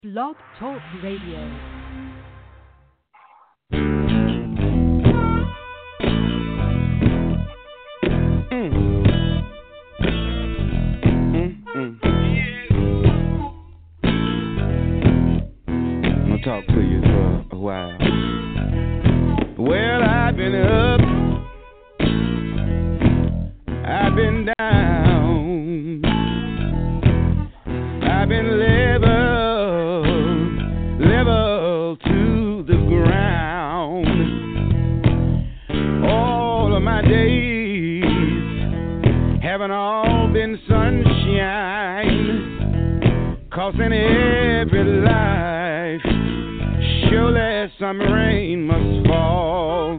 Blog Talk Radio. Talk to you for a while. Well, I've been up, I've been down, I've been level to the ground. All of my days haven't all been sunshine, 'cause in every life surely some rain must fall.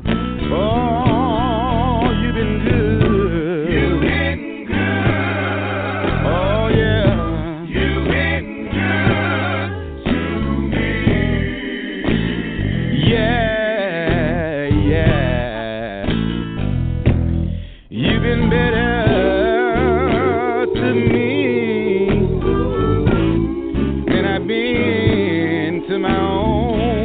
Oh, you've been good. You've been good. Oh, yeah. You've been good to me. Yeah, yeah. You've been better to me than I've been to my own.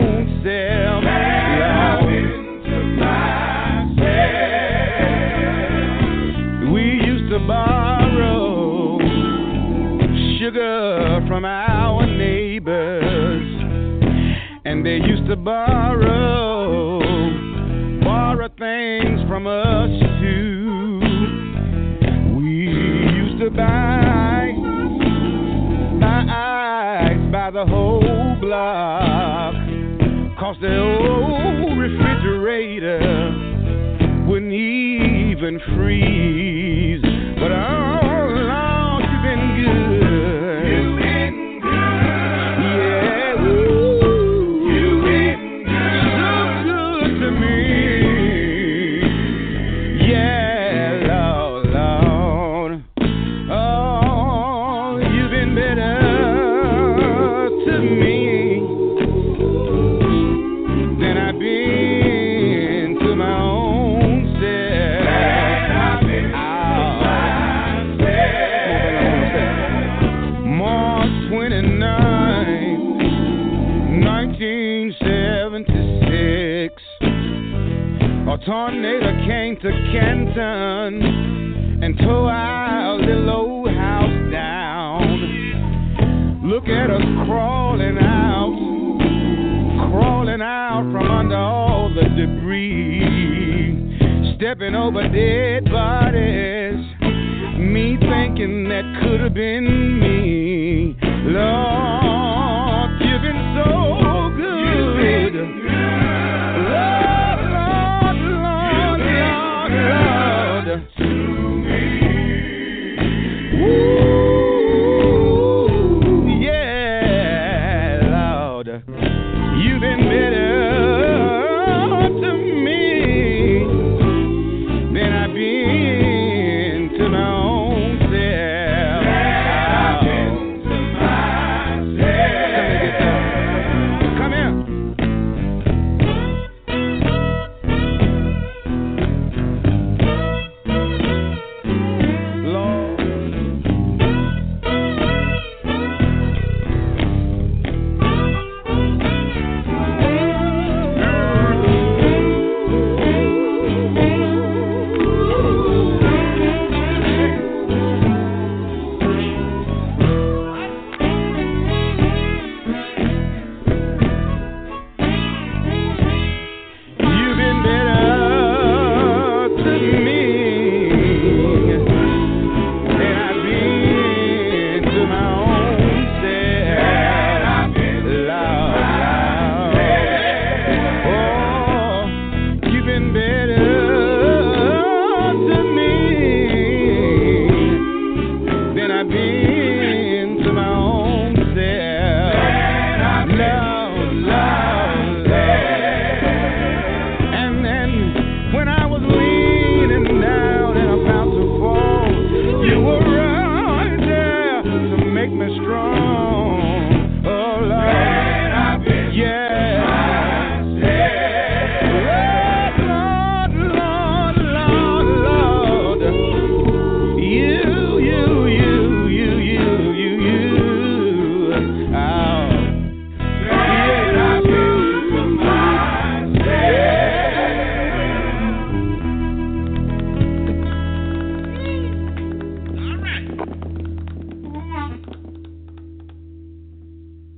Borrow sugar from our neighbors, and they used to borrow things from us too. We used to buy ice by the whole block, 'cause the old refrigerator wouldn't even freeze. But oh, Lord, you've been good. You've been good. Yeah, ooh. You've been good. So good to me. Yeah, Lord, Lord. Oh, you've been better to me than I've been to my own self. March 29th, 1976, a tornado came to Canton and tore our little old house down. Look at us crawling out from under all the debris, stepping over dead bodies, me thinking that could have been me. Lord, you've been so good. Lord, Lord, Lord, Lord, Lord, to me. Ooh, yeah, Lord, you've been better to me than I've been to my own self.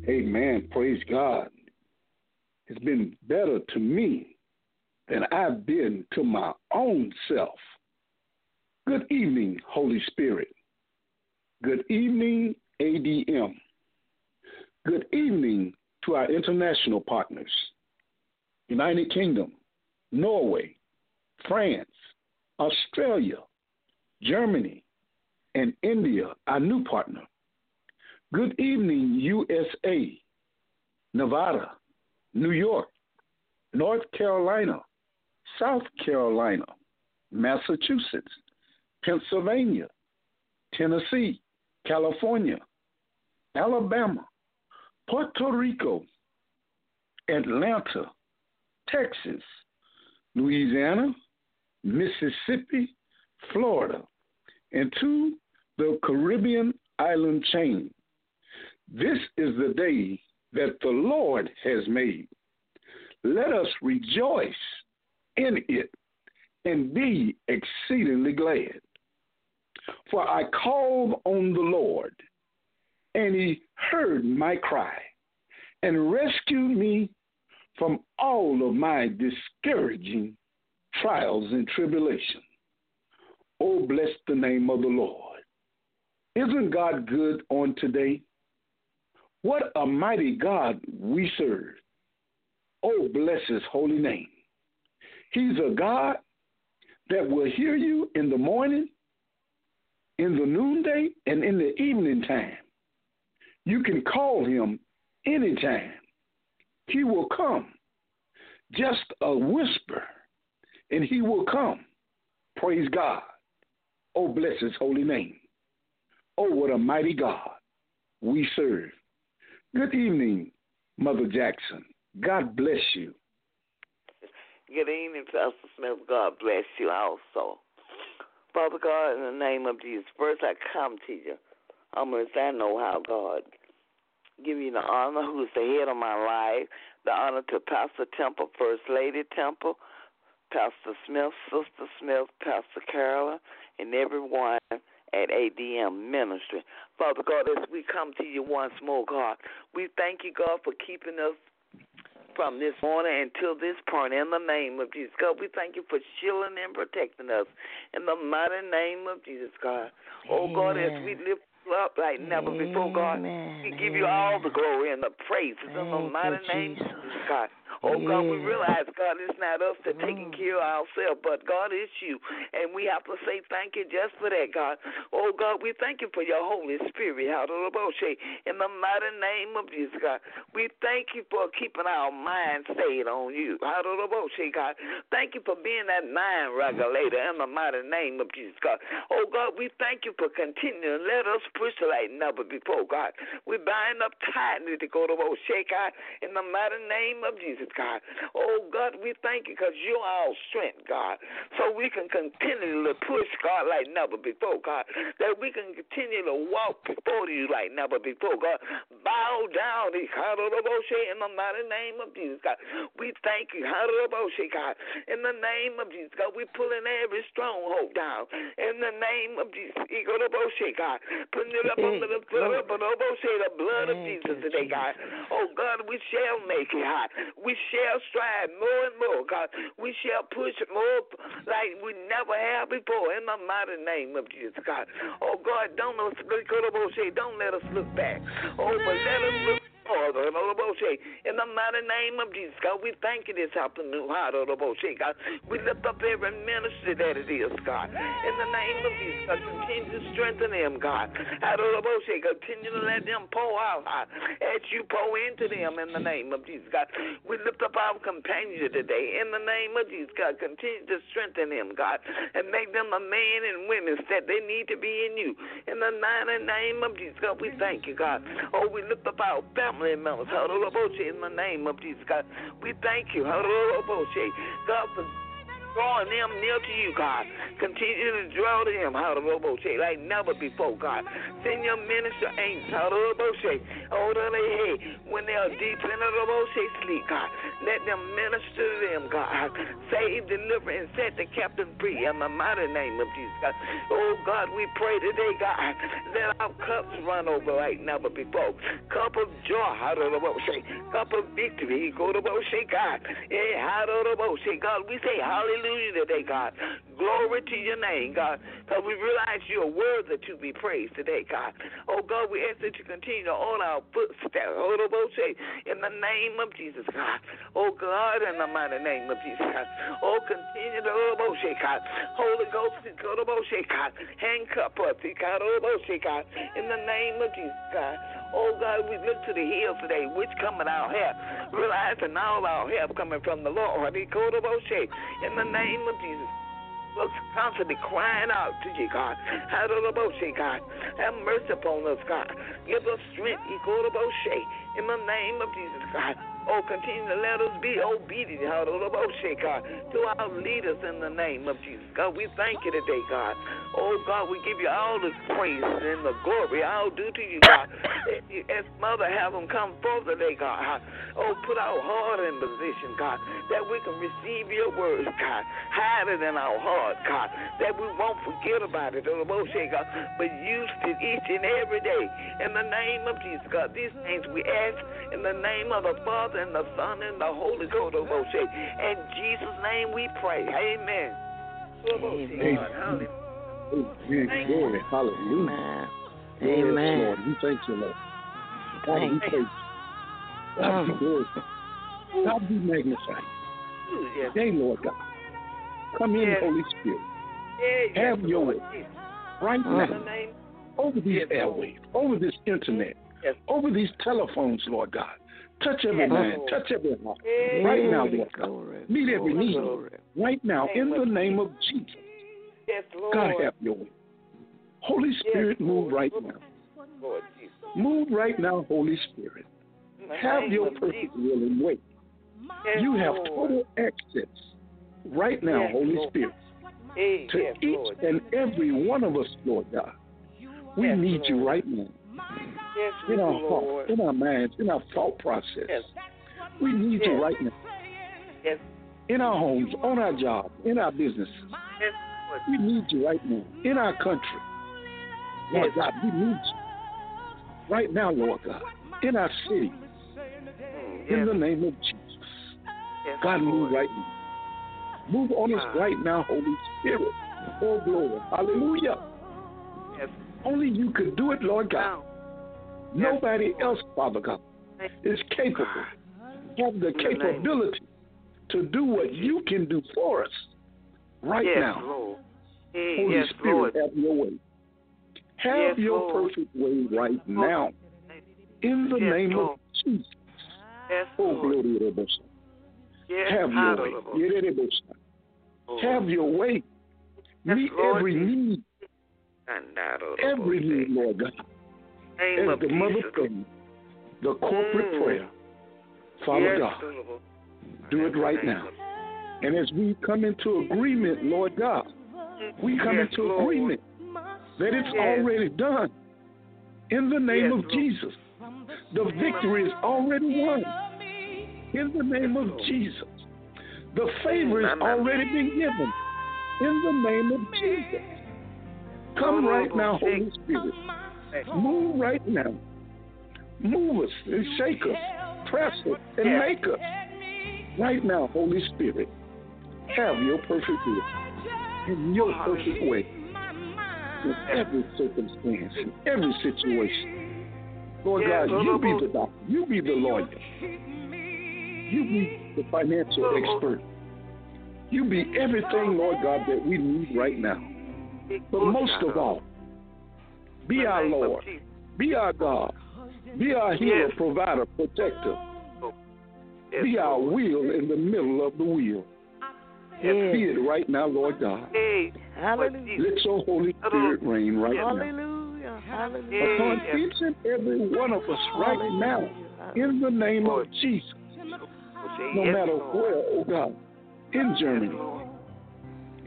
Amen. Praise God. It's been better to me than I've been to my own self. Good evening, Holy Spirit. Good evening, ADM. Good evening to our international partners, United Kingdom, Norway, France, Australia, Germany, and India, our new partner. Good evening, USA, Nevada, New York, North Carolina, South Carolina, Massachusetts, Pennsylvania, Tennessee, California, Alabama, Puerto Rico, Atlanta, Texas, Louisiana, Mississippi, Florida, and to the Caribbean island chain. This is the day that the Lord has made. Let us rejoice in it and be exceedingly glad. For I called on the Lord, and he heard my cry and rescued me from all of my discouraging trials and tribulation. Oh, bless the name of the Lord. Isn't God good on today? What a mighty God we serve. Oh, bless his holy name. He's a God that will hear you in the morning, in the noonday, and in the evening time. You can call him anytime. He will come. Just a whisper, and he will come. Praise God. Oh, bless his holy name. Oh, what a mighty God we serve. Good evening, Mother Jackson. God bless you. Good evening, Pastor Smith. God bless you also. Father God, in the name of Jesus, first I come to you. I'm going to say I know how, God. Give you the honor who's the head of my life, the honor to Pastor Temple, First Lady Temple, Pastor Smith, Sister Smith, Pastor Carolyn, and everyone at ADM Ministry. Father God, as we come to you once more, God, we thank you, God, for keeping us from this morning until this point in the name of Jesus. God, we thank you for shielding and protecting us in the mighty name of Jesus, God. Oh, God, as we lift up like never before, God, we give you all the glory and the praises in the mighty name of Jesus, God. Oh, God, we realize, God, it's not us that taking care of ourselves, but God, it's you. And we have to say thank you just for that, God. Oh, God, we thank you for your Holy Spirit. Hallelujah. In the mighty name of Jesus, God. We thank you for keeping our mind stayed on you. Hallelujah, God. Thank you for being that mind regulator in the mighty name of Jesus, God. Oh, God, we thank you for continuing. Let us push like never before, God. We bind up tightly to go to God in the mighty name of Jesus, God. Oh, God, we thank you because you're our strength, God, so we can continually push, God, like never before, God, that we can continue to walk before you like never before, God. Bow down, in the mighty name of Jesus, God. We thank you, God, in the name of Jesus, God. We pulling every stronghold down in the name of Jesus, God. Putting it up under the blood of Jesus today, God. Oh, God, we shall make it hot. We shall strive more and more, God. We shall push more like we never have before in the mighty name of Jesus, God. Oh, God, don't let us look back. Oh, but let us look forward. In the mighty name of Jesus, God, we thank you this afternoon, God. We lift up every ministry that it is, God. In the name of Jesus, God, continue to strengthen them, God. Continue to let them pour out, God, as you pour into them in the name of Jesus, God. We lift up our companions today. In the name of Jesus, God, continue to strengthen them, God, and make them the men and women that they need to be in you. In the mighty name of Jesus, God, we thank you, God. Oh, we lift up our family members, in the name of Jesus, God. We thank you, God, for drawing them near to you, God. Continue to draw them out of Roboshe like never before, God. Send your minister angels out of Roboshe. When they are deep in the Roboshe sleep, God, let them minister to them, God. Save, deliver, and set the captain free in the mighty name of Jesus, God. Oh, God, we pray today, God, let our cups run over like never before. Cup of joy out of Roboshe. Cup of victory, go to Roboshe, God. Out of Roboshe, God, we say hallelujah today, God. Glory to your name, God, because we realize you're worthy to be praised today, God. Oh, God, we ask that you continue to order our footsteps, in the name of Jesus, God. Oh, God, in the mighty name of Jesus, God. Oh, continue to, God. Holy Ghost, God. Handcuff us, God, in the name of Jesus, God. Oh, God, we look to the hills today, which coming our help, realizing all our help coming from the Lord. In the name of Jesus. Constantly crying out to you, God. God. Have mercy upon us, God. Give us strength, in the name of Jesus, God. Oh, continue to let us be obedient, God, to our leaders in the name of Jesus. God, we thank you today, God. Oh, God, we give you all the praise and the glory. All due to you, God. As Mother, have them come forth today, God. Oh, put our heart in position, God, that we can receive your words, God. Hide it in our heart, God, that we won't forget about it, God, but use it each and every day. In the name of Jesus, God, these things we ask in the name of the Father, and the Son, and the Holy Ghost. In Jesus' name we pray. Amen. Amen. Glory. Hallelujah. Amen. Lord, we thank you, Lord. God, we praise you. God, be glorified. God, be magnified. Today, Lord God, come in, Holy Spirit. Have your way right now over these airwaves, over this internet, over these telephones, Lord God. Touch every man, touch every heart. Right now, Lord God. Meet every need. Right now, in the name of Jesus. God, have your way. Holy Spirit, move right now. Move right now, Holy Spirit. Have your perfect will and way. You have total access right now, Holy Spirit, to each and every one of us, Lord God. We need you right now. In our hearts, in our minds, in our thought process. We need you right now. In our homes, on our jobs, in our businesses. We need you right now. In our country. Lord God, we need you right now, Lord God. In our city. In the name of Jesus. God, move right now. Move on us right now, Holy Spirit. Oh, glory. Hallelujah. Only you could do it, Lord God. Nobody else, Father God, is capable, have the capability to do what you can do for us right now. Holy Spirit, have your way. Have your perfect way right now. In the name of Jesus. Oh, glory to God. Have your way. Have your way. Meet every need. Every need, Lord God. As the mother prayed, the corporate prayer, Father God, do it right now. And as we come into agreement, Lord God, we come into agreement that it's already done. In the name of Jesus, the victory is already won. In the name of Jesus, the favor is already been given. In the name of Jesus, come right now, Holy Spirit. Move right now. Move us and shake us, press us and make us. Right now, Holy Spirit, have your perfect will in your perfect way in every circumstance, in every situation. Lord God, you be the doctor, you be the lawyer, you be the financial expert, you be everything, Lord God, that we need right now. But most of all, be our Lord, be our God, be our healer, provider, protector. Be our wheel in the middle of the wheel. And be it right now, Lord God. Let your Holy Spirit reign right now. Upon each and every one of us right now, in the name of Jesus. No matter where, oh God, in Germany,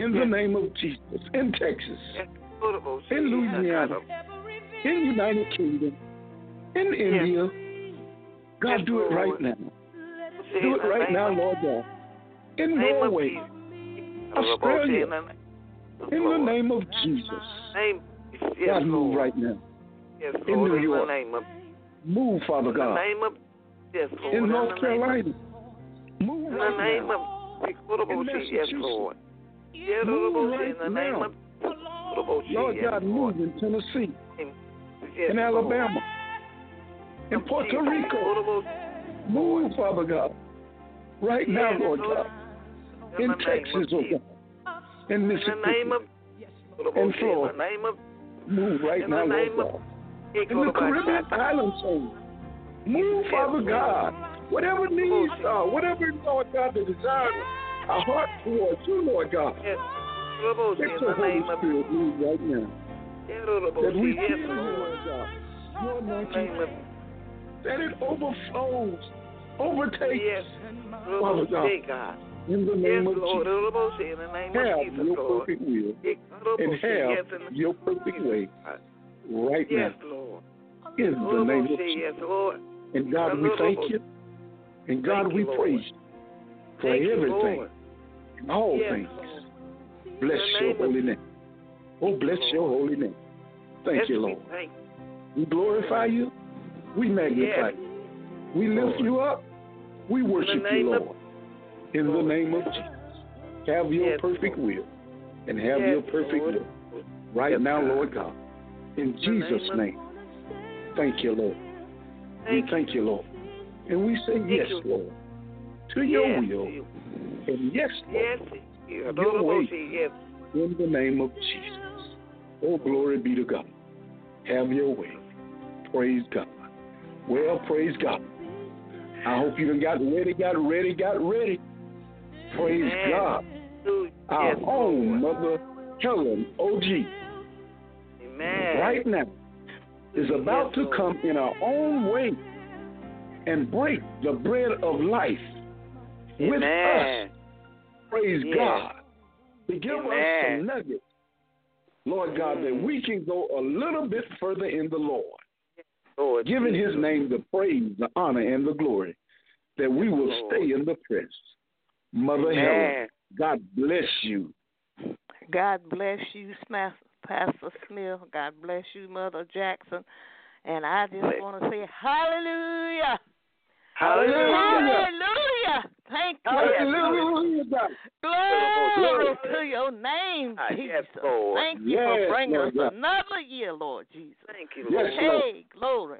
in the name of Jesus, in Texas, in Louisiana, in the United Kingdom, in India. God, do it right now. Do it right now, Lord God. In Norway, Australia, in the name of Jesus. God, move right now. In New York, move, Father God. In North Carolina, move right now. In Massachusetts, move right now. Lord God, move in Tennessee, in Alabama, in Puerto Rico. Move, Father God, right now, Lord God. In Texas, oh God. In Mississippi, in Florida. Move right now, Lord God. In the Caribbean islands, oh. Move, Father God. Whatever needs are, whatever, Lord God, the desire our heart towards you, Lord God. Let your Holy Spirit move right now. That we feel you, Lord God. Your anointing, that it overflows, overtakes, Father God. In the name of Jesus, have your perfect will and have your perfect way right now. In the name of Jesus. And God, we thank you. And God, we praise you for everything and all things. Bless your holy name. Oh, bless your holy name. Thank you, Lord. We glorify you. We magnify you. We lift you up. We worship you, Lord. In the name of Jesus. Have your perfect will and have your perfect will right now, Lord God. In Jesus' name. Thank you, Lord. We thank you, Lord. And we say yes, Lord, to your will. And yes, Lord, your way. In the name of Jesus. Oh, glory be to God. Have your way. Praise God. Well, praise God. I hope you done got ready. Praise God. Our own Mother Helen OG. Right now is about to come in our own way and break the bread of life with us. Praise God. To give us some nuggets, Lord God, that we can go a little bit further in the Lord. Giving his name the praise, the honor, and the glory, that we will stay in the press. Mother Helen, God bless you. God bless you, Pastor Smith. God bless you, Mother Jackson. And I just want to say hallelujah. Hallelujah. Thank you. Hallelujah. Glory to your name, Jesus. Thank you for bringing us another year, Lord Jesus. Thank you, Lord. Hey, glory.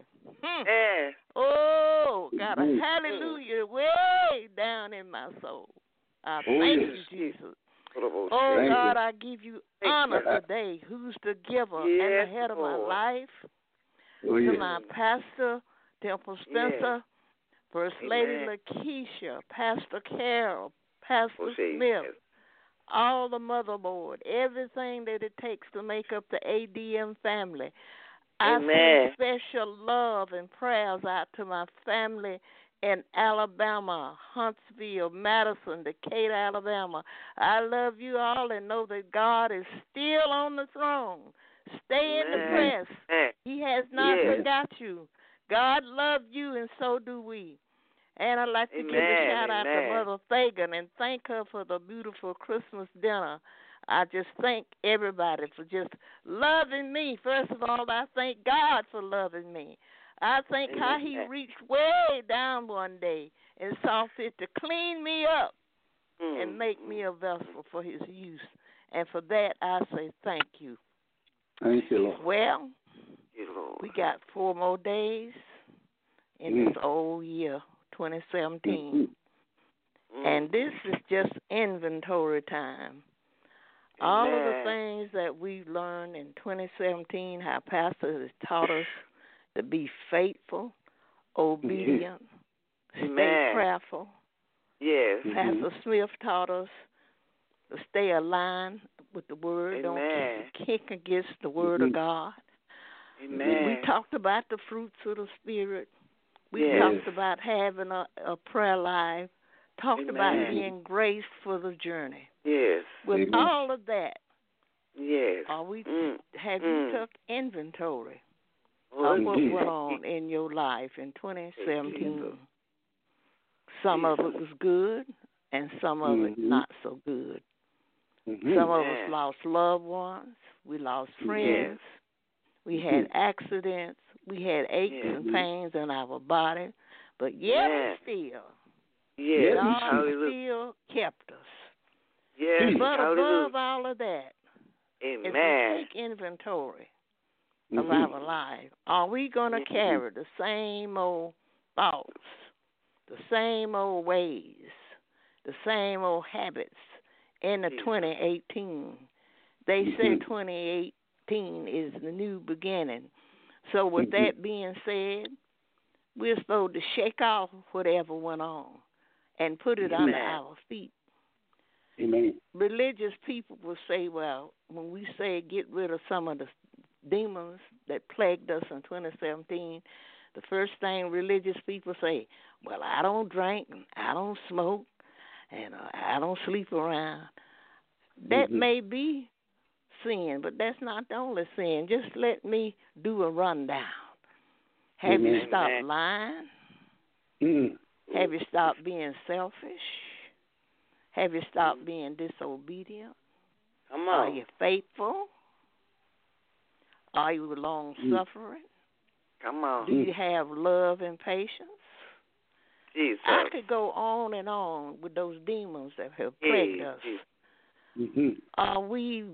Oh, God, a hallelujah way down in my soul. I thank you, Jesus. Oh, God, I give you honor today. Who's the giver and the head of my life? To my pastor, Temple Spencer, First Lady Lakeisha, Pastor Carol, Pastor Smith, all the motherboard, everything that it takes to make up the ADM family. I send special love and prayers out to my family in Alabama, Huntsville, Madison, Decatur, Alabama. I love you all and know that God is still on the throne. Stay in the press. He has not forgot you. God loves you, and so do we. And I'd like to give a shout-out to Mother Fagan and thank her for the beautiful Christmas dinner. I just thank everybody for just loving me. First of all, I thank God for loving me. I think how he reached way down one day and saw fit to clean me up and make me a vessel for his use. And for that, I say thank you. Thank you, Lord. Well, we got 4 more days in this old year, 2017. And this is just inventory time. All of the things that we've learned in 2017, how Pastor has taught us to be faithful, obedient, stay prayerful. Pastor Smith taught us to stay aligned with the Word. Don't kick against the Word of God. We talked about the fruits of the Spirit. We talked about having a prayer life. Talked about being graced for the journey. Yes. With all of that, yes. Have you took inventory of what went on in your life in 2017? Some of it was good, and some of it not so good. Some of us lost loved ones. We lost friends. We had accidents. We had aches and pains in our body. But yet still, God still kept us. Yes. But above all of that, if we take inventory of our life, are we going to carry the same old thoughts, the same old ways, the same old habits into 2018? They say 2018 is the new beginning. So with that being said, we're supposed to shake off whatever went on and put it under our feet. Amen. Religious people will say, well, when we say get rid of some of the demons that plagued us in 2017, the first thing religious people say, well, I don't drink, I don't smoke, and I don't sleep around. That may be sin, but that's not the only sin. Just let me do a rundown. Have you stopped lying? Have you stopped being selfish? Have you stopped being disobedient? Come on. Are you faithful? Are you long-suffering? Come on. Do you have love and patience? Jesus. I could go on and on with those demons that have plagued us. Are we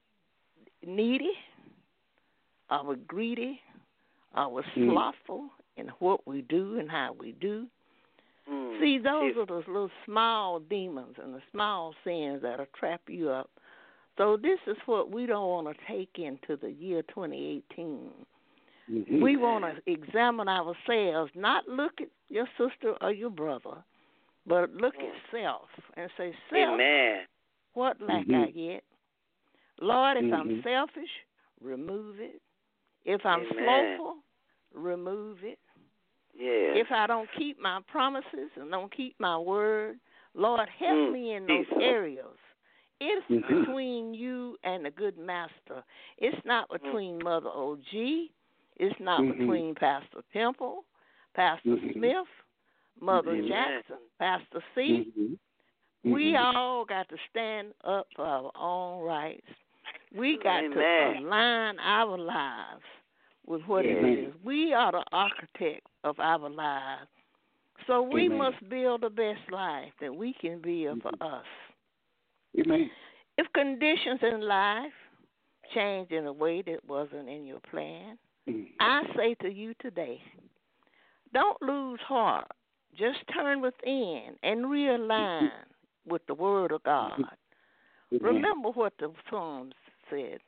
needy? Are we greedy? Are we slothful in what we do and how we do? See, those are those little small demons and the small sins that'll trap you up. So this is what we don't want to take into the year 2018. We want to examine ourselves, not look at your sister or your brother, but look at self and say, self, what lack I get? Lord, if I'm selfish, remove it. If I'm slothful, remove it. If I don't keep my promises and don't keep my word, Lord, help me in those areas. It's between you and the good master. It's not between Mother O.G. It's not between Pastor Temple, Pastor Smith, Mother Jackson, Pastor C. We all got to stand up for our own rights. We got to align our lives with what it is. We are the architect of our lives. So we must build the best life that we can build for us. Amen. If conditions in life change in a way that wasn't in your plan, I say to you today, don't lose heart. Just turn within and realign with the Word of God. Remember what the Psalms said.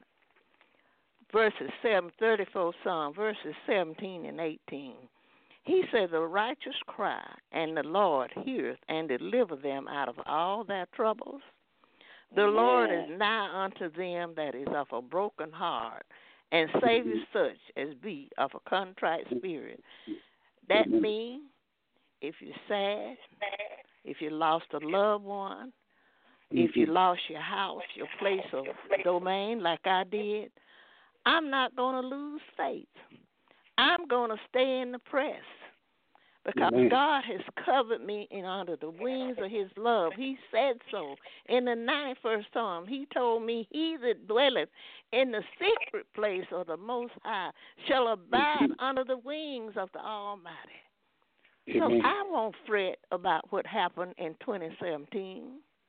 Verses 34 Psalm, verses 17 and 18. He said, the righteous cry, and the Lord heareth and delivereth them out of all their troubles. The Lord is nigh unto them that is of a broken heart, and saveth such as be of a contrite spirit. That means if you're sad, if you lost a loved one, if you lost your house, your place of domain like I did, I'm not going to lose faith. I'm going to stay in the press because God has covered me in under the wings of his love. He said so in the 91st Psalm. He told me, he that dwelleth in the secret place of the Most High shall abide under the wings of the Almighty. So I won't fret about what happened in 2017.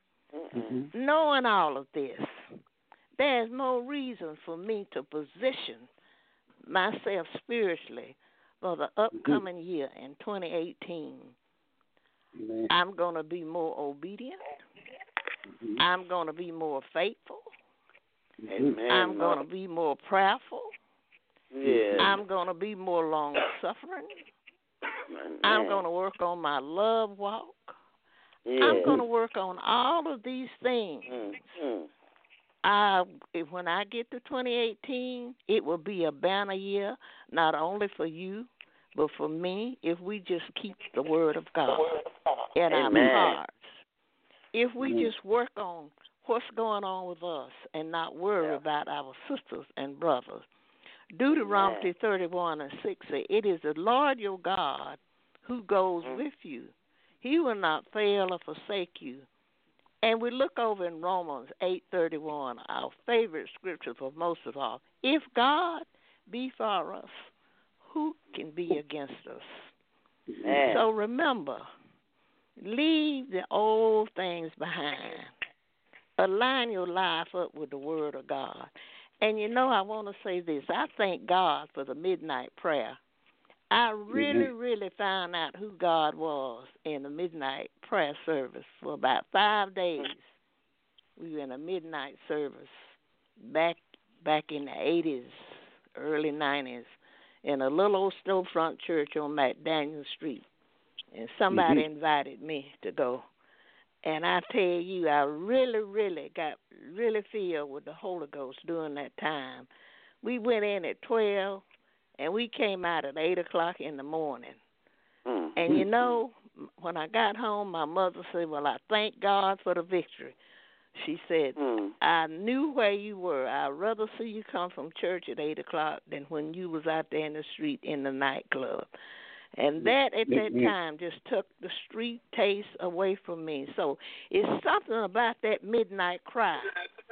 Knowing all of this, there's more reason for me to position myself spiritually for the upcoming year in 2018. I'm going to be more obedient. I'm going to be more faithful. I'm going to be more prayerful. I'm going to be more long-suffering. I'm going to work on my love walk. I'm going to work on all of these things. When I get to 2018, it will be a banner year, not only for you, but for me, if we just keep the word of God in our hearts. If we just work on what's going on with us and not worry about our sisters and brothers. Deuteronomy 31:6 says, "It is the Lord your God who goes with you. He will not fail or forsake you." And we look over in Romans 8:31, our favorite scripture for most of all. If God be for us, who can be against us? So remember, leave the old things behind. Align your life up with the Word of God. And I want to say this. I thank God for the midnight prayer. I really found out who God was in the midnight prayer service for about 5 days. We were in a midnight service back in the 80s, early 90s, in a little old storefront church on McDaniel Street. And somebody invited me to go. And I tell you, I really got filled with the Holy Ghost during that time. We went in at 12, and we came out at 8 o'clock in the morning. And when I got home, my mother said, "Well, I thank God for the victory." She said, "I knew where you were. I'd rather see you come from church at 8 o'clock than when you was out there in the street in the nightclub." And that at that time just took the street taste away from me. So it's something about that midnight cry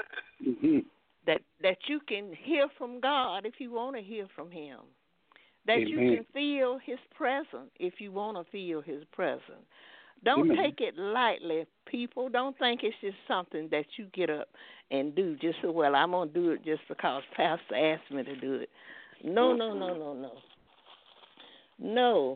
that you can hear from God if you want to hear from Him. That you can feel His presence if you want to feel His presence. Don't take it lightly, people. Don't think it's just something that you get up and do just so, well, I'm going to do it just because Pastor asked me to do it. No. No,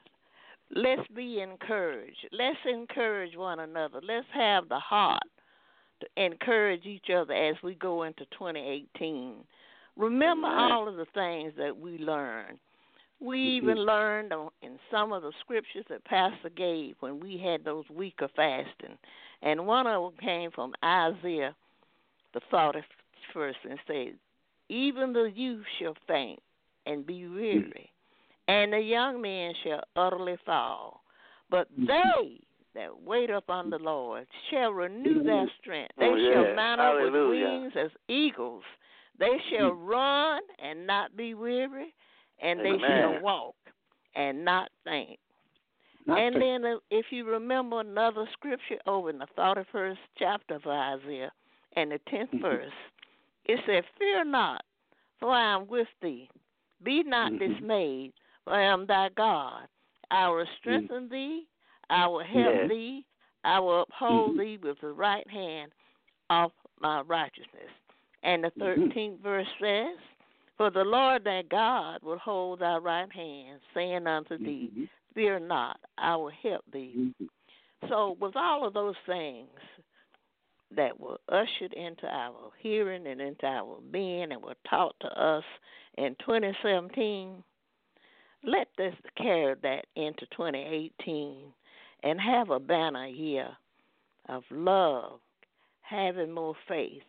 let's be encouraged. Let's encourage one another. Let's have the heart to encourage each other as we go into 2018. Remember all of the things that we learned. We even learned in some of the scriptures that Pastor gave when we had those weeks of fasting. And one of them came from Isaiah, the 41st, and said, "Even the youth shall faint and be weary, and the young men shall utterly fall. But they that wait upon the Lord shall renew their strength. They shall mount up with wings as eagles. They shall run and not be weary, and they shall walk and not faint." And then if you remember another scripture over in the 41st chapter of Isaiah and the 10th verse, it said, "Fear not, for I am with thee. Be not dismayed, for I am thy God. I will strengthen thee, I will help thee, I will uphold thee with the right hand of my righteousness." And the 13th verse says, "For the Lord thy God will hold thy right hand, saying unto thee, Fear not, I will help thee." So with all of those things that were ushered into our hearing and into our being and were taught to us in 2017, let us carry that into 2018 and have a banner year of love, having more faith.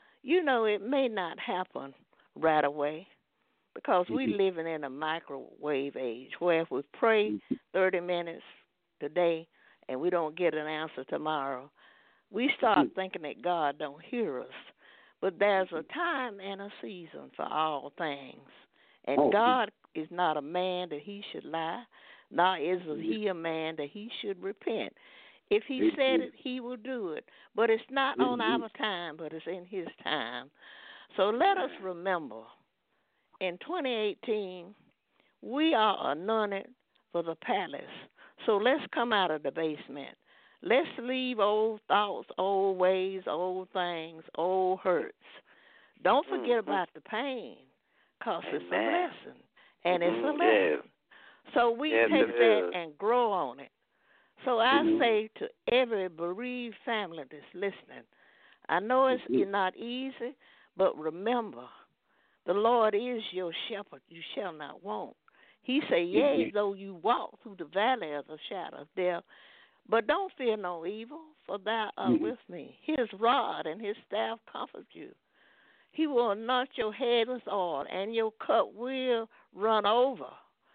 It may not happen right away because we're living in a microwave age where if we pray 30 minutes today and we don't get an answer tomorrow, we start thinking that God don't hear us. But there's a time and a season for all things. And God is not a man that He should lie, nor is He a man that He should repent. If He said it, He will do it. But it's not on our time, but it's in His time. So let us remember, in 2018, we are anointed for the palace. So let's come out of the basement. Let's leave old thoughts, old ways, old things, old hurts. Don't forget about the pain, because it's a lesson, and it's a lesson. So we take that and grow on it. So I say to every bereaved family that's listening, I know it's not easy, but remember, the Lord is your shepherd. You shall not want. He said, yea, though you walk through the valley of the shadow of death, but don't fear no evil, for thou art with me. His rod and his staff comfort you. He will anoint your head with oil, and your cup will run over.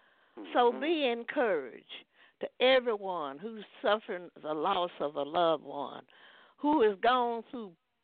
So be encouraged to everyone who's suffering the loss of a loved one, who has gone through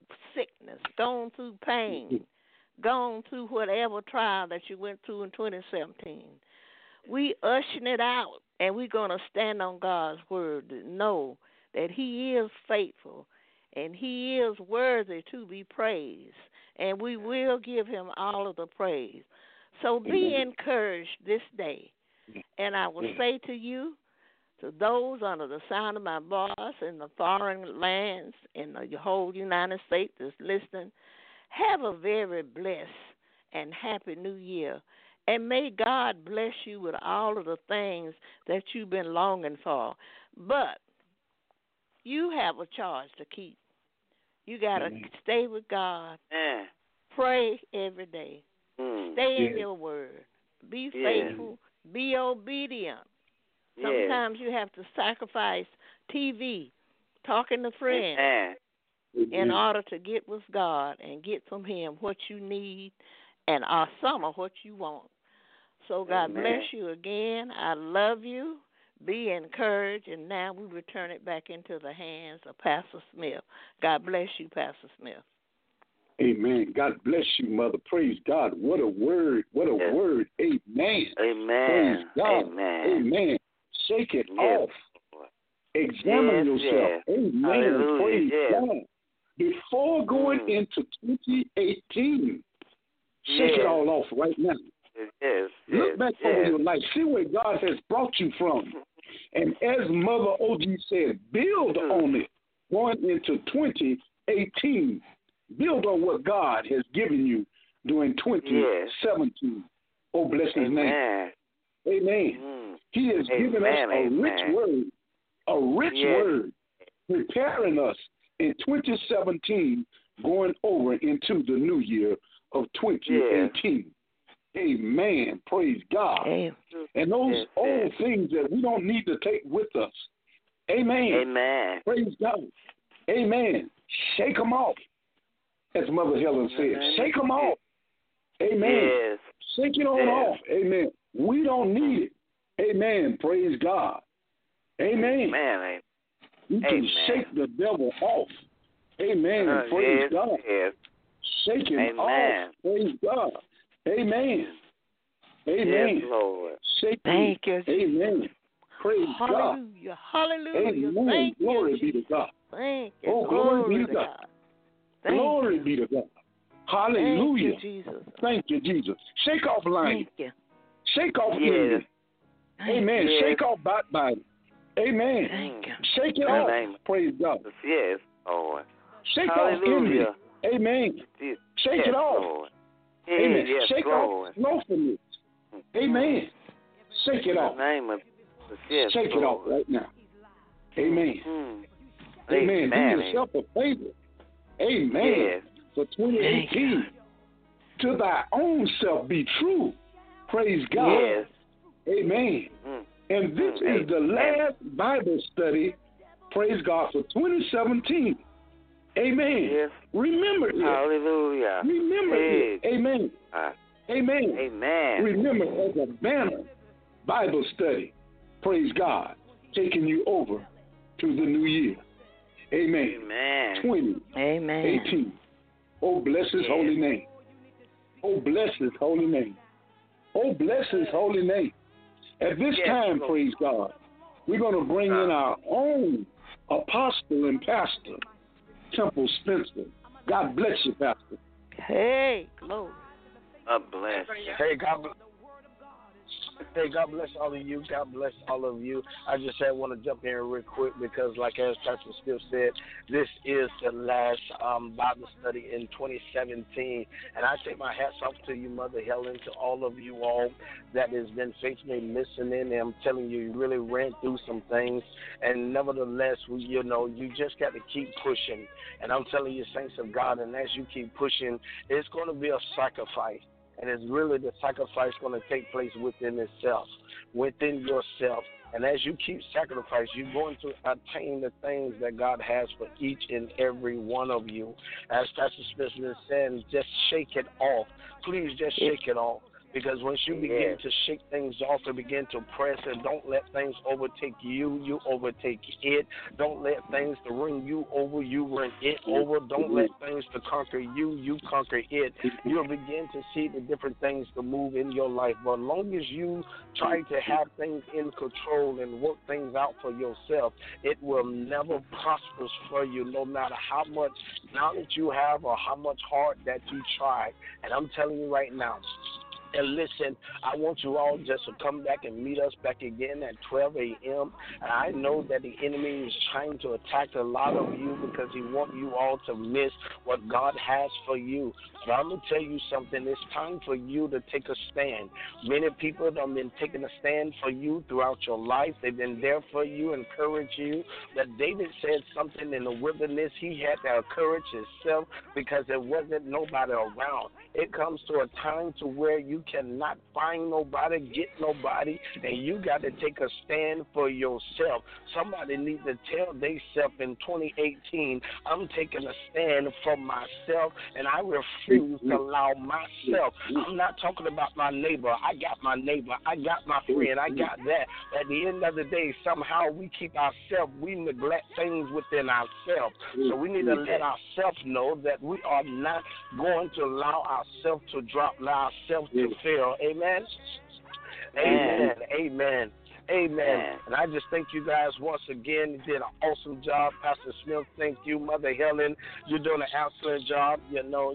sickness, gone through pain, gone through whatever trial that you went through in 2017. We ushering it out, and we're going to stand on God's word to know that he is faithful and he is worthy to be praised, and we will give him all of the praise. So be encouraged this day, and I will say to you, to those under the sound of my voice in the foreign lands, in the whole United States that's listening, have a very blessed and happy new year. And may God bless you with all of the things that you've been longing for. But you have a charge to keep. You got to stay with God. Pray every day. Stay in your word. Be faithful. Be obedient. Sometimes you have to sacrifice TV, talking to friends, in order to get with God and get from him what you need and some of what you want. So God bless you again. I love you. Be encouraged. And now we return it back into the hands of Pastor Smith. God bless you, Pastor Smith. Amen. God bless you, Mother. Praise God. What a word. What a word. Amen. Amen. Praise God. Amen. Amen. Shake it off. Examine yourself. Amen. Hallelujah. Praise God. Before going into 2018, shake it all off right now. Look back over your life. See where God has brought you from. And as Mother OG said, build on it going into 2018. Build on what God has given you during 2017. Oh, bless his name. Amen. He has given us a rich word, preparing us in 2017, going over into the new year of 2018. Amen. Praise God. And those old things that we don't need to take with us. Amen. Amen. Praise God. Amen. Shake them off. As Mother Helen said, shake them off. Amen. Shake it on off. Amen. We don't need it. Amen. Praise God. Amen. You can shake the devil off. Amen. Praise God. Shake him off. Praise God. Amen. Amen. Yes, Lord. Shake Thank you. Amen. Praise Hallelujah. God. Hallelujah. Amen. Thank Glory you, be to God. Thank you. Oh, glory be to God. Glory be to God. Hallelujah. Thank you, Jesus. Thank you, Jesus. Shake off lying. Thank you. Shake off envy. Amen. Yes. Shake off backbiting. Amen. Thank you. Shake it off. Praise God. Yes, Lord. Shake off envy. Amen. Shake it off. Lord. Amen. Yes, Shake Lord. off slothfulness. Amen. Shake it off. In the name of Jesus. Shake it off right now. Amen. Amen. Do yourself a favor. Amen. For 2018. To thy own self be true. Praise God. Yes. Amen. And this is the last Bible study, praise God, for 2017. Amen. Yes. Remember it. Hallelujah. Remember it. Amen. Amen. Amen. Remember as a banner Bible study, praise God, taking you over to the new year. Amen. Amen. 2018. Oh, bless his holy name. Oh, bless his holy name. Oh, bless his holy name. At this time, Lord. Praise God, we're going to bring in our own apostle and pastor, Temple Spencer. God bless you, Pastor. Hey, glory. God bless. Hey, God bless. Hey, God bless all of you. God bless all of you. I just want to jump in real quick because, like as Pastor Still said, this is the last Bible study in 2017. And I take my hats off to you, Mother Helen, to all of you all that has been faithfully listening. And I'm telling you, you really ran through some things. And nevertheless, you just got to keep pushing. And I'm telling you, saints of God, and as you keep pushing, it's going to be a sacrifice. And it's really the sacrifice going to take place within itself, within yourself. And as you keep sacrificing, you're going to attain the things that God has for each and every one of you. As Pastor Smith is saying, just shake it off. Please just shake it off. Because once you begin to shake things off and begin to press, and don't let things overtake you, you overtake it. Don't let things to run you over, you run it over. Don't let things to conquer you, you conquer it. You'll begin to see the different things to move in your life. But as long as you try to have things in control and work things out for yourself, it will never prosper for you, no matter how much knowledge you have or how much hard that you try. And I'm telling you right now, and listen, I want you all just to come back and meet us back again at 12 a.m. And I know that the enemy is trying to attack a lot of you because he wants you all to miss what God has for you. But I'm going to tell you something. It's time for you to take a stand. Many people have been taking a stand for you throughout your life. They've been there for you, encourage you. But David said something in the wilderness. He had to encourage himself because there wasn't nobody around. It comes to a time to where you cannot find nobody, get nobody, and you got to take a stand for yourself. Somebody needs to tell themselves in 2018, I'm taking a stand for myself, and I refuse to allow myself. I'm not talking about my neighbor. I got my neighbor. I got my friend. I got that. At the end of the day, somehow we keep ourselves, we neglect things within ourselves. So we need to let ourselves know that we are not going to allow ourselves to drop, allow ourselves to fail. Amen? Amen. Amen. Amen. And I just thank you guys once again. You did an awesome job. Pastor Smith, thank you. Mother Helen, you're doing an excellent job. You know,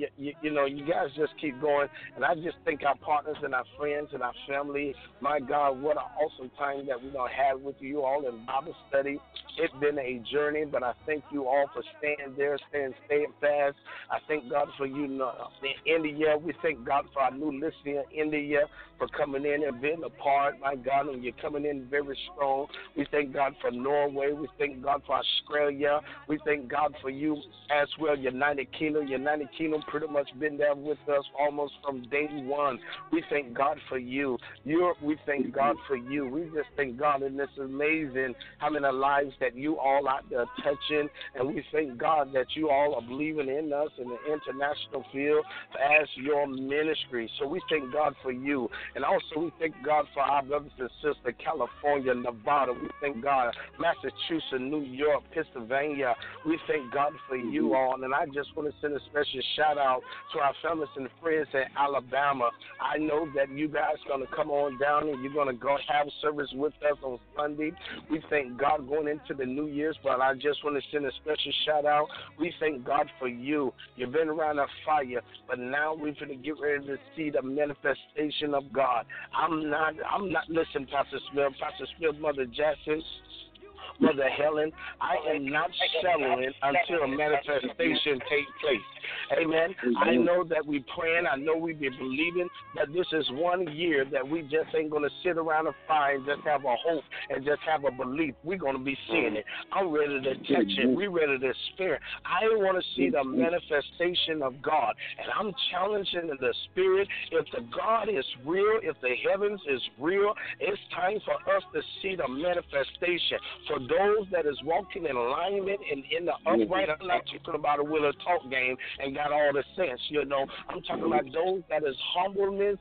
you guys just keep going. And I just thank our partners and our friends and our family. My God, what an awesome time that we're going to have with you all in Bible study. It's been a journey, but I thank you all for staying there, staying fast. I thank God for you in India. We thank God for our new listener in India for coming in and being a part. My God, and you're coming in very strong. We thank God for Norway. We thank God for Australia. We thank God for you as well, United Kingdom. United Kingdom pretty much been there with us almost from day one. We thank God for you. We thank God for you. We just thank God, and it's amazing how many lives that you all out there touching, and we thank God that you all are believing in us in the international field as your ministry. So we thank God for you. And also we thank God for our brothers and sisters, California, Nevada. We thank God, Massachusetts, New York, Pennsylvania. We thank God for you all. And I just want to send a special shout out to our families and friends in Alabama. I know that you guys are going to come on down and you're going to go have service with us on Sunday. We thank God going into the New Year's, but I just want to send a special shout out. We thank God for you. You've been around a fire, but now we're going to get ready to see the manifestation of God. I'm not listening, Pastor Smith, Mother Jackson, Mother Helen, I am not settling until a manifestation takes place. Amen. I know that we praying. I know we be believing that this is 1 year that we just ain't going to sit around and find, just have a hope and just have a belief. We're going to be seeing it. I'm ready to touch it. We're ready to experience. I want to see the manifestation of God. And I'm challenging in the spirit. If the God is real, if the heavens is real, it's time for us to see the manifestation. For those that is walking in alignment and in the upright, I'm not talking about a will or talk game and got all the sense, you know. I'm talking about those that is humbling their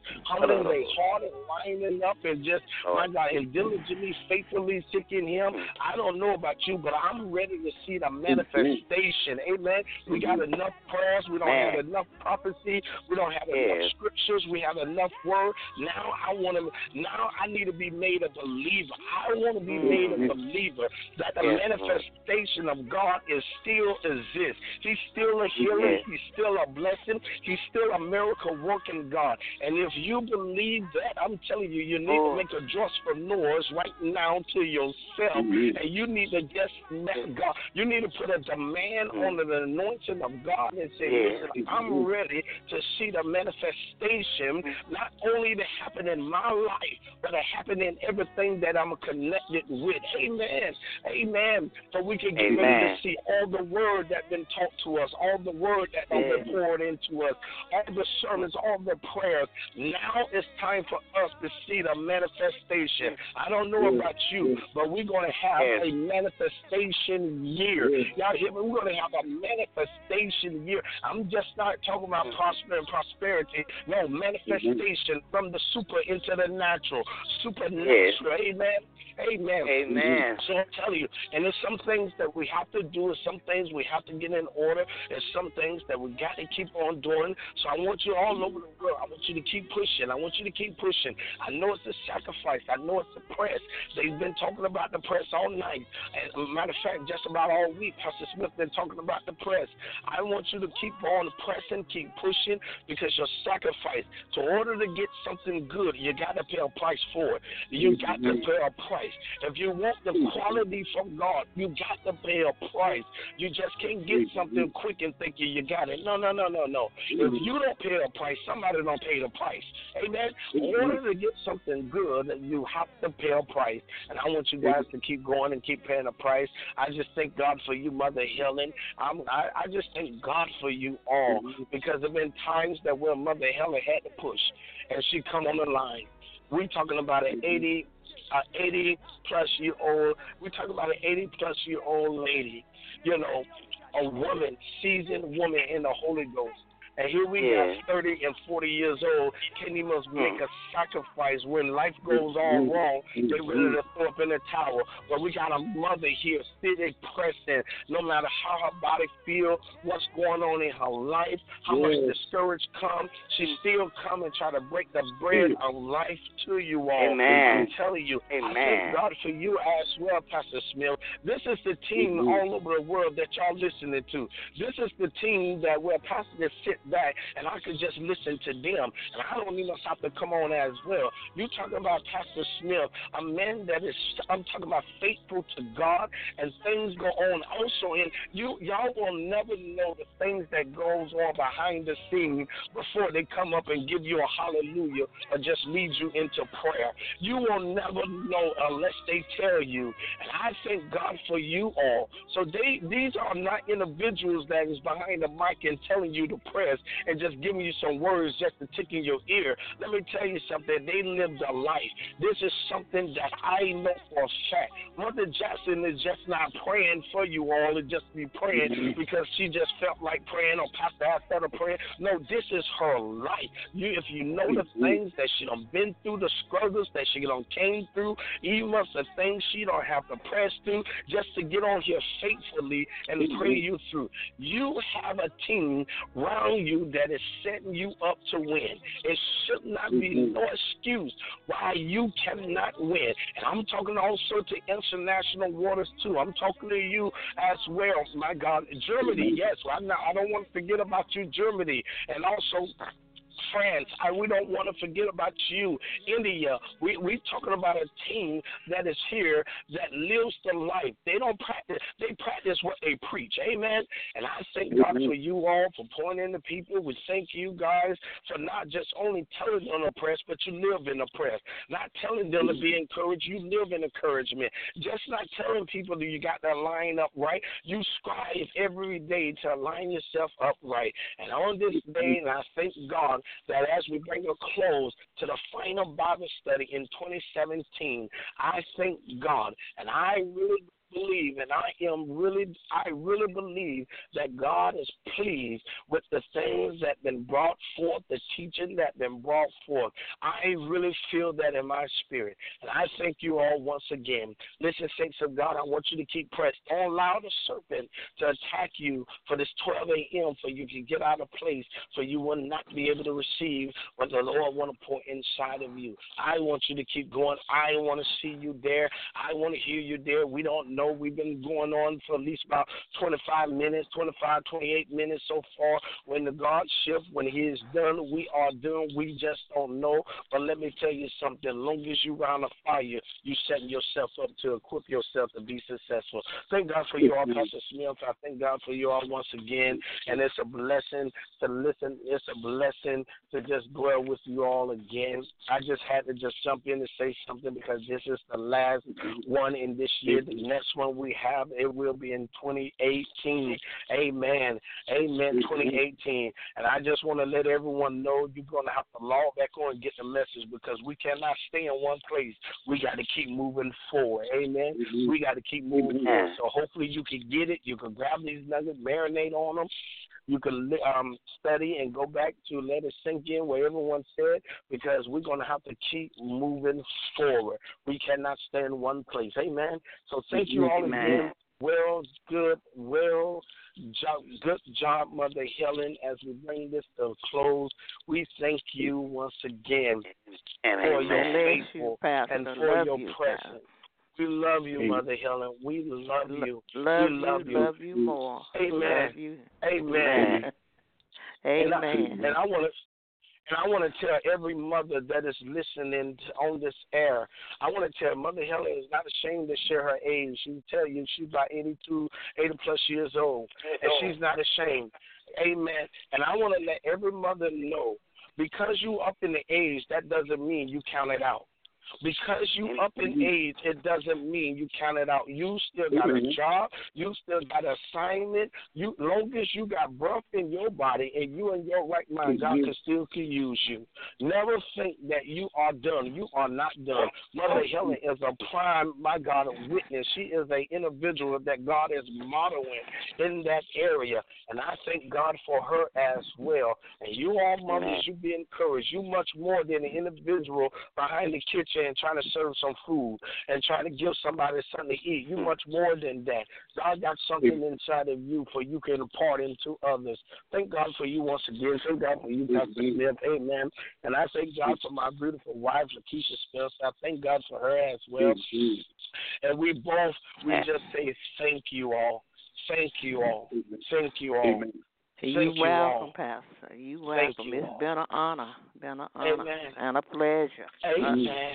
heart and lining up and just, my God, and diligently, faithfully seeking Him. I don't know about you, but I'm ready to see the manifestation. Amen. We got enough prayers. We don't have enough prophecy. We don't have enough scriptures. We have enough word. Now I need to be made a believer. I want to be made a believer that the manifestation of God still exists. He's still a healer. He's still a blessing. He's still a miracle working God. And if you believe that, I'm telling you, you need to make a joyful noise right now to yourself. And you need to just let God. You need to put a demand on the anointing of God and say, listen, I'm ready to see the manifestation, not only to happen in my life, but to happen in everything that I'm connected with. Amen. Amen. So we can get ready to see all the word that's been taught to us, all the word that been poured into us, all the sermons, all the prayers. Now it's time for us to see the manifestation. I don't know about you, but we're going to have a manifestation year. Y'all hear me? We're going to have a manifestation year. I'm just not talking about prosperity. No, manifestation from the super into the natural. Supernatural. Amen. Amen. Amen. So I'm telling you, and there's some things that we have to do, and some things we have to get in order, and some things that we got to keep on doing. So I want you all over the world. I want you to keep pushing. I want you to keep pushing. I know it's a sacrifice. I know it's a press. They've been talking about the press all night. As a matter of fact, just about all week, Pastor Smith been talking about the press. I want you to keep on pressing, keep pushing, because your sacrifice, in order to get something good, you got to pay a price for it. You got to pay a price. If you want the quality from God, you got to pay a price. You just can't get something quick and think you got it. No. If you don't pay a price, somebody don't pay the price. Amen? In order to get something good, you have to pay a price. And I want you guys to keep going and keep paying a price. I just thank God for you, Mother Helen. I just thank God for you all, because there have been times that where Mother Helen had to push, and she come on the line. We're talking about an 80-plus-year-old. We're talking about an 80-plus-year-old lady, you know, a woman, seasoned woman in the Holy Ghost. And here we got 30 and 40 years old, can't even make a sacrifice when life goes all wrong. They ready to throw up in the tower. But we got a mother here still pressing, no matter how her body feels, what's going on in her life, how much discouraged come, she still come and try to break the bread of life to you all. Amen. I'm telling you, Amen. I thank God for you as well, Pastor Smith. This is the team all over the world that y'all listening to. This is the team that where pastors sit back and I could just listen to them, and I don't even have to come on as well. You talking about Pastor Smith, a man that is, I'm talking about faithful to God, and things go on also, and y'all will never know the things that goes on behind the scenes before they come up and give you a hallelujah or just lead you into prayer. You will never know unless they tell you, and I thank God for you all. So these are not individuals that is behind the mic and telling you to press and just giving you some words just to tick in your ear. Let me tell you something. They lived a life. This is something that I know for a fact. Mother Jackson is just not praying for you all and just be praying because she just felt like praying or Pastor asked her to pray. No, this is her life. If you know the things that she done been through, the struggles that she done came through, even the things she don't have to press through just to get on here faithfully and pray you through. You have a team around you that is setting you up to win. It should not be no excuse why you cannot win. And I'm talking also to international waters too. I'm talking to you as well, my God. Germany, yes. I don't want to forget about you, Germany. And also France, we don't want to forget about you. India, we're talking about a team that is here that lives the life. They don't practice. They practice what they preach. Amen. And I thank God for you all for pouring in the people. We thank you guys for not just only telling them to press, but you live in the press. Not telling them to be encouraged. You live in encouragement. Just not telling people that you got to line up right. You strive every day to line yourself up right. And on this day, and I thank God that as we bring a close to the final Bible study in 2017, I thank God, and I really believe, and I really believe that God is pleased with the things that been brought forth, the teaching that been brought forth. I really feel that in my spirit, and I thank you all once again. Listen, saints of God, I want you to keep pressed. Don't allow the serpent to attack you for this 12 a.m. for you to get out of place, for you will not be able to receive what the Lord want to pour inside of you. I want you to keep going. I want to see you there. I want to hear you there. We don't know. We've been going on for at least about 28 minutes so far. When the God shift, when he is done, we are done. We just don't know. But let me tell you something. As long as you around the fire, you setting yourself up to equip yourself to be successful. Thank God for you all, Pastor Smith. I thank God for you all once again. And it's a blessing to listen. It's a blessing to just dwell with you all again. I just had to just jump in and say something because this is the last one in this year. The next next one we have, it will be in 2018. Amen. Amen. 2018. And I just want to let everyone know you're going to have to log back on and get the message, because we cannot stay in one place. We got to keep moving forward. Amen. We got to keep moving forward. So hopefully you can get it. You can grab these nuggets, marinate on them. You can study and go back to let it sink in what everyone said, because we're going to have to keep moving forward. We cannot stay in one place. Amen. So thank you all again. Well, good job, Mother Helen, as we bring this to a close. We thank you once again for your faithful and for your presence. We love you, Mother Helen. We love you. Love you more. Amen. Love you. Amen. Amen. And I want to tell every mother that is listening on this air, I want to tell Mother Helen is not ashamed to share her age. She will tell you she's about 80 plus years old, and she's not ashamed. Amen. And I want to let every mother know, because you up in the age, that doesn't mean you count it out. Because you up in age, it doesn't mean you count it out. You still got a job. You still got an assignment. Long as you got breath in your body and you in your right mind, God can use you. Never think that you are done. You are not done. Mother Helen is a prime, my God, witness. She is an individual that God is modeling in that area. And I thank God for her as well. And you all mothers, you be encouraged. You much more than an individual behind the kitchen and trying to serve some food and trying to give somebody something to eat. You much more than that. God got something inside of you for you can impart into others. Thank God for you once again. Thank God for you, Pastor Smith. Amen. And I thank God for my beautiful wife, Lakeisha Smith. I thank God for her as well. And we just say thank you all. Thank you all. Thank you all. You're welcome, Pastor. You're welcome. It's been an honor. And a pleasure. Amen.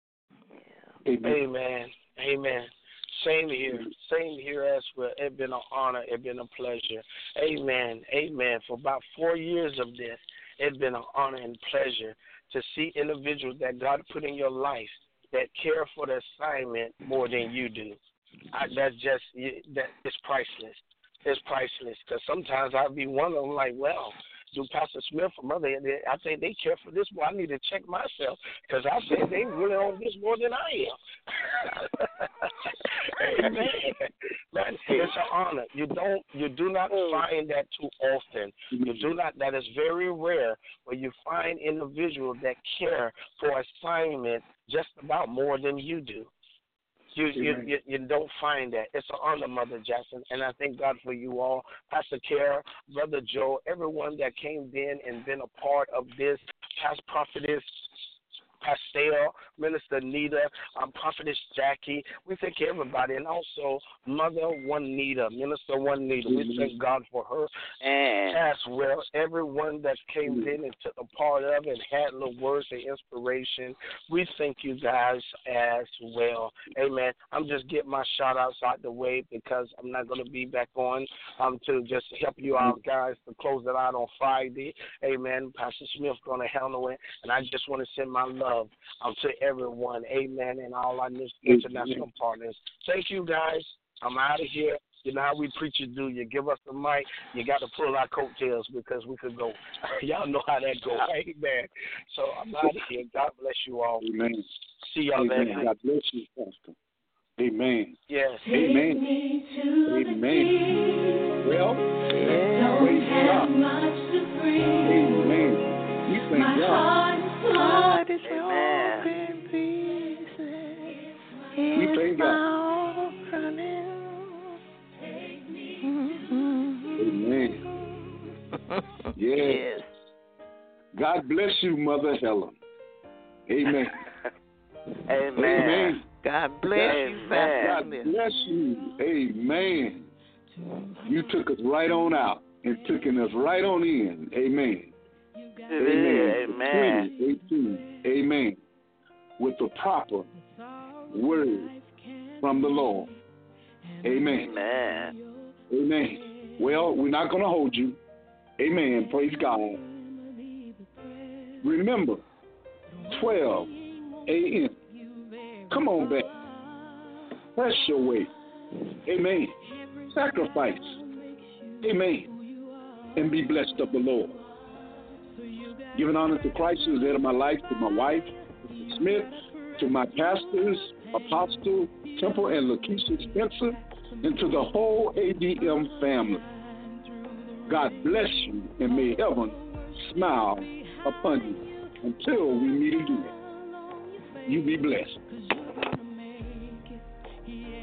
Amen. Same here as well. It's been an honor. It's been a pleasure. Amen. For about 4 years of this, it's been an honor and pleasure to see individuals that God put in your life that care for the assignment more than you do. That is priceless. It's priceless, because sometimes I'll be wondering, like, well, do Pastor Smith or Mother, I think they care for this more. I need to check myself, because I think they really on this more than I am. Amen. Man, it's an honor. You do not find that too often. You do not. That is very rare, where you find individuals that care for assignment just about more than you do. You don't find that. It's an honor, Mother Jackson, and I thank God for you all. Pastor Kara, Brother Joe, everyone that came in and been a part of this, past prophetess Pastel, Minister Nita, Prophetess Jackie. We thank everybody, and also Mother Juanita, Minister Juanita. We thank God for her as well. Everyone that came in and took a part of it and had little words of inspiration. We thank you guys as well. Amen. I'm just getting my shout-outs out the way, because I'm not going to be back on to just help you out, guys, to close it out on Friday. Amen. Pastor Smith's going to handle it, and I just want to send my love to everyone. Amen. And all our international partners. Thank you, guys. I'm out of here. You know how we preachers do. You give us the mic, you got to pull our coattails, because we could go. Y'all know how that goes. Amen. So I'm out of here. God bless you all. Amen. See y'all later. God bless you, Pastor. Amen. Yes. Amen. Amen. Well, praise God. Amen. We thank God. Heart is open pieces. We thank God. Amen. Yes. God bless you, Mother Helen. Amen. Amen. God bless you, God bless you. Amen. You took us right on out and taking us right on in. Amen. Amen. 2018. Amen. With the proper word from the Lord. Amen. Amen. Amen. Well, we're not going to hold you. Amen. Praise God. Remember, 12 a.m. Come on back. Press your way. Amen. Sacrifice. Amen. And be blessed of the Lord. Giving honor to Christ, who is the head of my life, to my wife, Mr. Smith, to my pastors, Apostle Temple and Lakeisha Spencer, and to the whole ADM family. God bless you, and may heaven smile upon you until we meet again. You be blessed.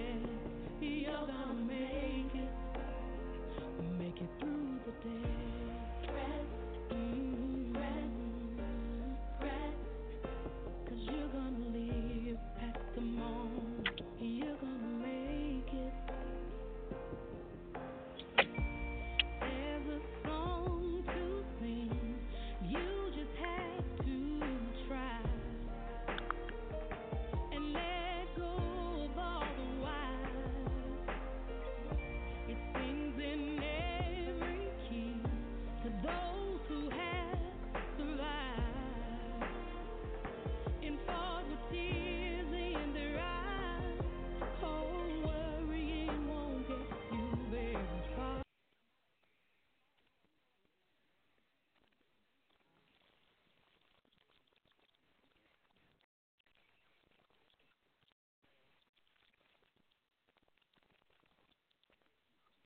Make it through the day.